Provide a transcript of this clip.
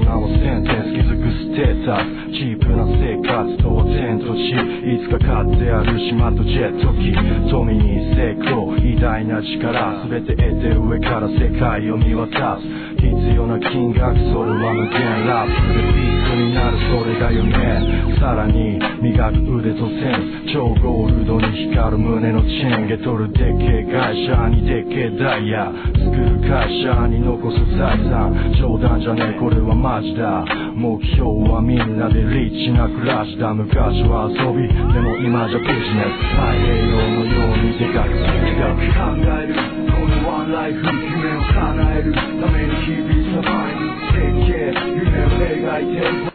なもセンテンス気づくステータスチープな生活当然としいつか買ってある島とジェット機富に成功偉大な力全て得て上から世界を見渡す必要な金額それは無限ラップでビッグになるそれが夢さらに磨く腕とセンス超ゴールドに光る胸のチェーンゲ取るでっけえ会社にでっけえダイヤ作る会社に残す財産冗談じゃねえこれはマジだ目標はみんなでリッチな暮らしだ昔は遊びでも今じゃビジネス太平洋のようにでかく考えるこのワンライフ夢を叶えるために日々サバイブでっけえ夢を描いて